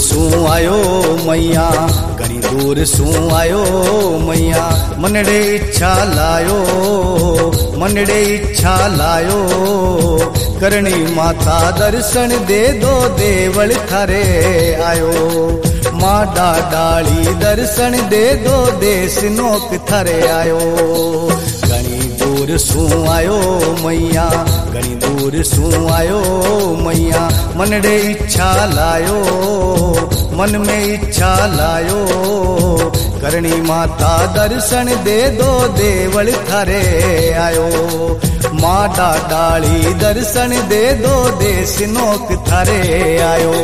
सूं आयो मैया, घणी दूर सूं आयो मैया, मनड़े इच्छा लायो, मनड़े इच्छा लायो। करणी माता दर्शन दे दो देवल थारे आयो, माडा डाली दर्शन दे दो देश नोक थारे आयो। घणी दूर सूं आयो मैया, घणी दूर सूं आयो मैया, मनड़े इच्छा लायो, मन में इच्छा लायो। करणी माता दर्शन दे दो देवल थारे आयो, माडा डाली दर्शन दे दो देश नोक थारे आयो।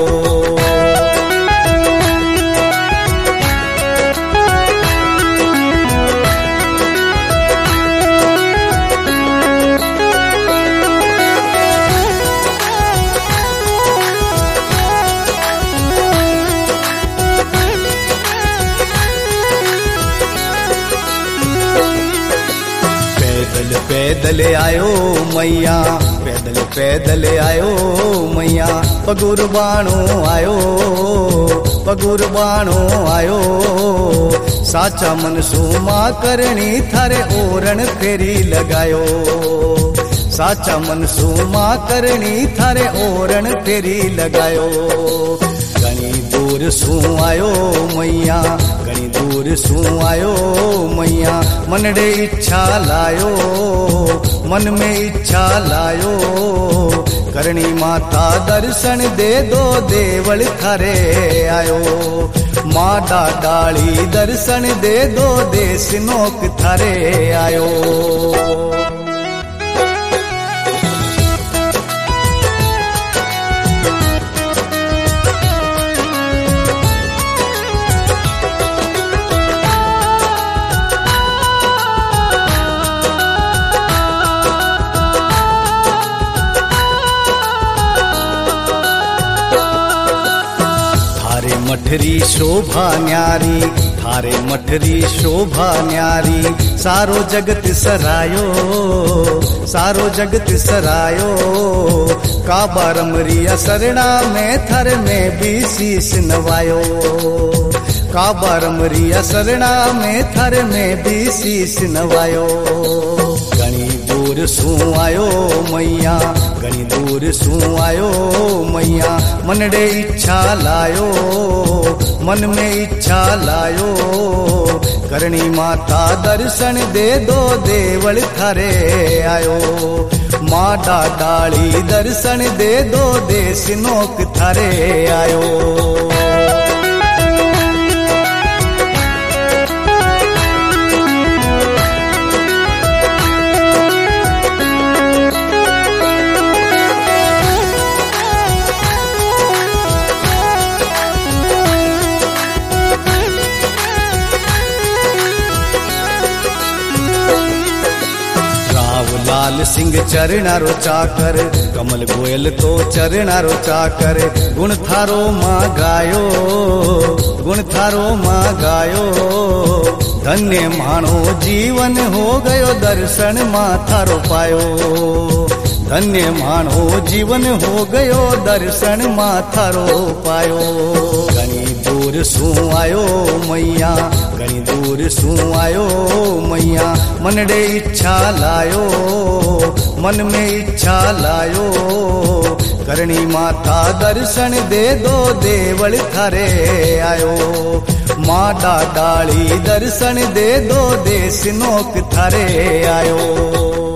पैदल आयो मैया, पैदल पैदल आयो मैया, पगुर बाणो आयो, पगुर बाणो आयो। साचा मन सूं मां करणी थारे ओरण फेरी लगायो, साचा मन सूं मां करणी थारे ओरण फेरी लगायो। घणी दूर सूं आयो मैया, घणी दूर सूं आयो मैया, मनड़े इच्छा लायो, मन में इच्छा लायो। करणी माता दर्शन दे दो देवल थारे आयो, माडा डाली दर्शन दे दो देश नोक थारे आयो। मठरी शोभा न्यारी, थारे मठरी शोभा न्यारी, सारो जगत सरायो, सारो जगत सरायो। काबा रमरिया सरना में थर में भी शीश नवायो, काबा रमरिया सरना में थर में भी शीश नवायो। घणी दूर सूं आयो मैया, घणी दूर सूं आयो मैया, मनड़े इच्छा लायो, मन में इच्छा लायो। करणी माता दर्शन दे दो देवल थारे आयो, माडा डाली दर्शन दे दो देश नोक थारे आयो। लाल सिंह चरणारो चाकर, कमल गोयल तो चरणारो चाकर। गुण थारो मां गायो, गुण थारो मां गायो। धन्य मानो जीवन हो गयो, दर्शन मां थारो पायो। धन्य मानो जीवन हो गयो, दर्शन मां थारो पायो। घणी दूर सूं आयो मैया, घणी दूर सूं आयो मैया, मनड़े इच्छा लायो, मन में इच्छा लायो। करणी माता दर्शन दे दो देवल थारे आयो, माडा डाली दर्शन दे दो देश नोक थारे आयो।